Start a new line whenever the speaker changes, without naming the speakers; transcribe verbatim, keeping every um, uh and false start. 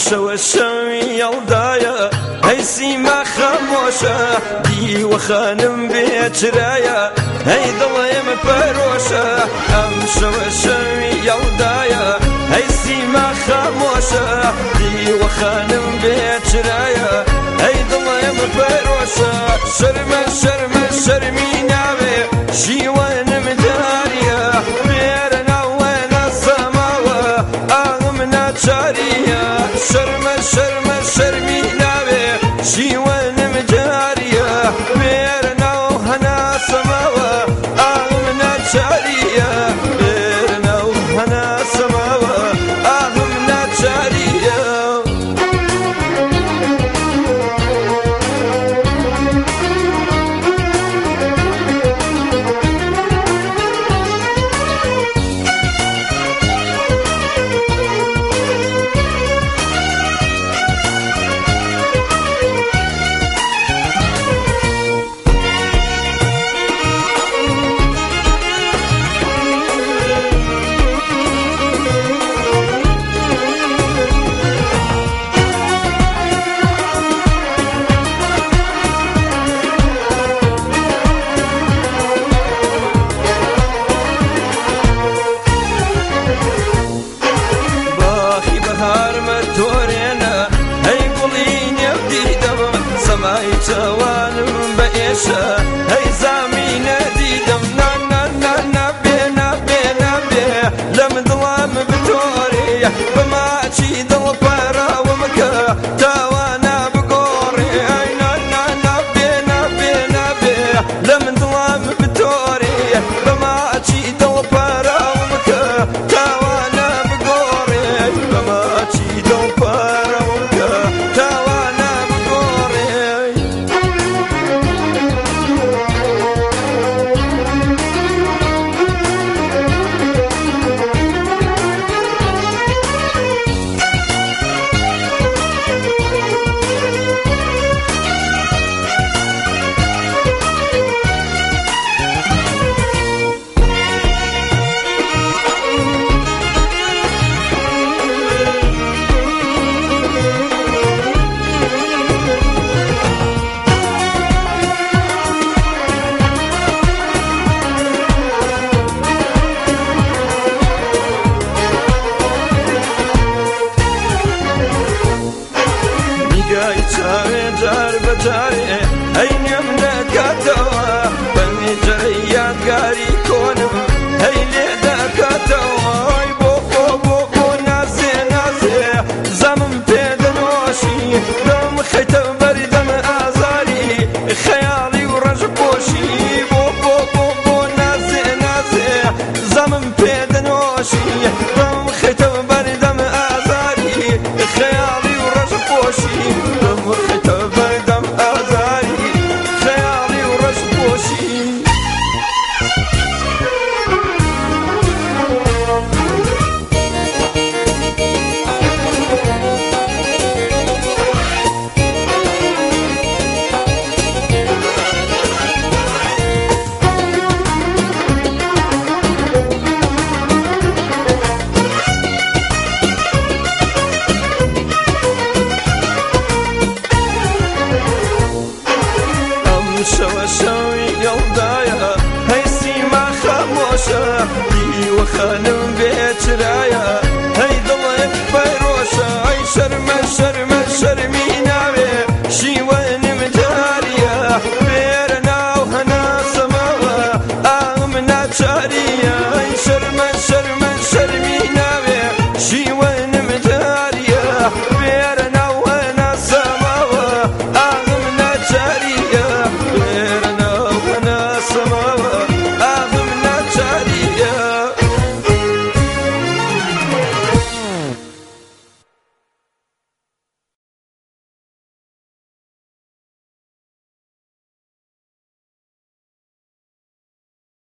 شەوە شەوی یەڵدایە هەی سیما خەمۆشە دیوە خانم بێچرایە هەی دڵێم پەرۆشە ئەم شەوە شەوی یەڵدایە هەی سیما خەمۆشە دیوە خانم بێچرایە هەی دڵێم پەرۆشە شەرمە شەرمە شەرمی ناوێ شیوەنم داریە بێرە ناوێنە سەماوە ئاغم ناچاریە شەرمە شەرمە شەرمی ناوێ شیوەنم جاریە بێرە ناو هەنا سەماوە ئاغم ناچاریە بێرە ناو هەنا سەماوە ئاغم ناچاریە جوانم بەئێشە هەی زامینە دیدەم نا نا نا نابێ نابێ نابێ لەم دڵام بتۆڕێ بەماچی دڵ پەراوە مکە تاوانە بگۆڕێ ئەی نا نا نابێ نابێ نابێ لەم دڵام بتۆڕێ بەماچی دڵ پەراوە مکە تاوانە بگۆڕێ بەماچی دڵ پەراوە مکە تاوانە جار بجاري أين يمنى كاتوا بني جريان قاري كونم